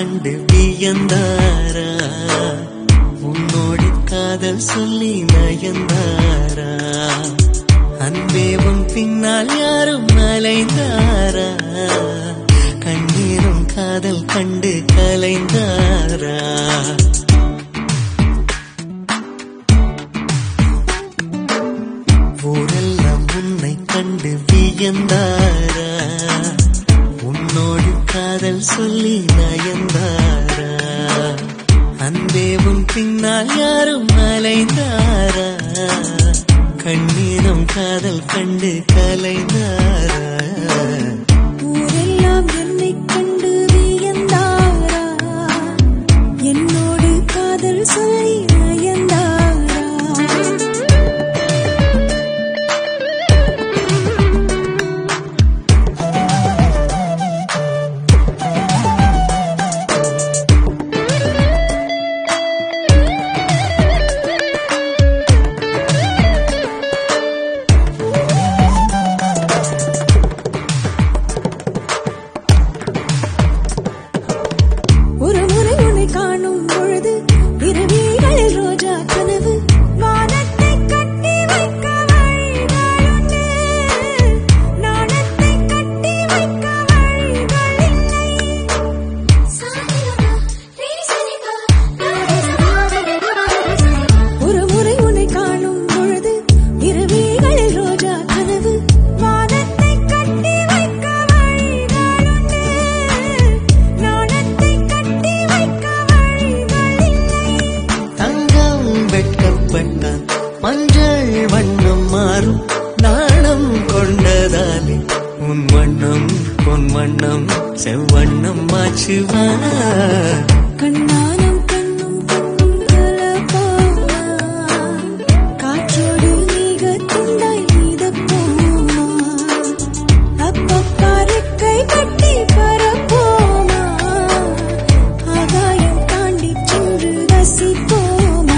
கண்டு வியந்தாரா உன்னோடு காதல் சொல்லி நயந்தாரா அன்பே உன் பின்னால் யாரும் அலைந்தாரா கண்ணீரும் காதல் கண்டு கலைந்தாரா ஊரெல்லாம் உன்னை கண்டு வியந்தாரா உன்னோடு காதல் சொல்லி நயந்தாரா அன்பே உன் பின்னால் யாரும் அலைந்தாரா கண்ணீரும் காதல் கண்டு கலைந்தாரா ஊரெல்லாம் என்னை கண்டு வியந்தாரா என்னோடு காதல் சொல்லி நயந்தாரா ஒரு முறை உன்னை காணும் பொழுது இரவிகளில் ரோஜா கனவு வானத்தை கட்டி வைக்க வழிகளுண்டு நாணத்தை கட்டி வைக்க வழிகளில்லை ஒரு முறை உன்னை காணும் பொழுது இரவிகளில் ரோஜா கனவு வானத்தை கட்டி வைக்க வழிகளுண்டு நாணத்தை கட்டி வைக்க வழிகளில்லை தங்கம் வெட்கப்பட்டால் மஞ்சள் வண்ணம் மாறும் நாணம் கொண்டதாலே உன் வண்ணம் பொன் வண்ணம் செவ்வண்ணம் மாச்சுவா கண்ணானம் கண்ணும் கண்ணும் கலப்பானா காற்றோடு நீக துண்டாய் மிதப்போமா அப்பப்பா ரெக்கை கட்டி பறப்போமா ஆகாயம் தாண்டி சென்று ரசிப்போமா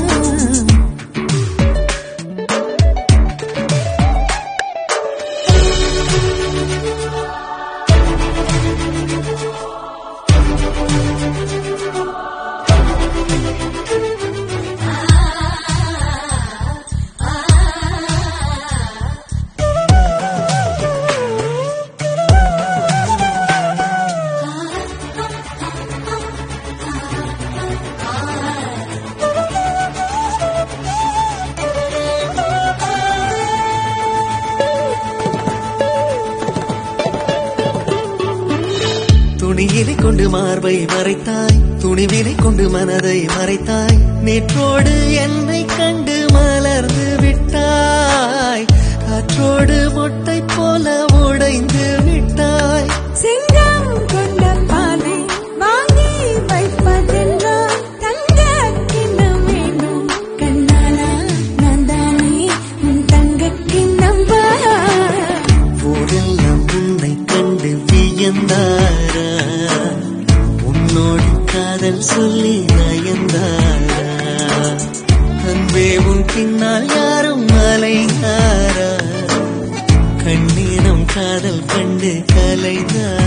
துணியிலை கொண்டு மார்பை மறைத்தாய் துணிவிலை கொண்டு மனதை மறைத்தாய் நேற்றோடு என்னை கண்டு மலர்ந்து விட்டாய் காற்றோடு மொட்டை போல உடைந்து விட்டாய் சிங்கம் கொண்ட பாலை வாங்கி வைப்பதெல்லாம் தங்க கிண்ணம் வேணும் கண்ணாலா நான் தானே உன் தங்க கிண்ணம் ஊரெல்லாம் உன்னை கண்டு வியந்தாரா உன்னோடு காதல் சொல்லி நயந்தாரா அன்பே உன் பின்னால் யாரும் அலைந்தாரா கண்ணீரும் காதல் கண்டு கலைந்தாரா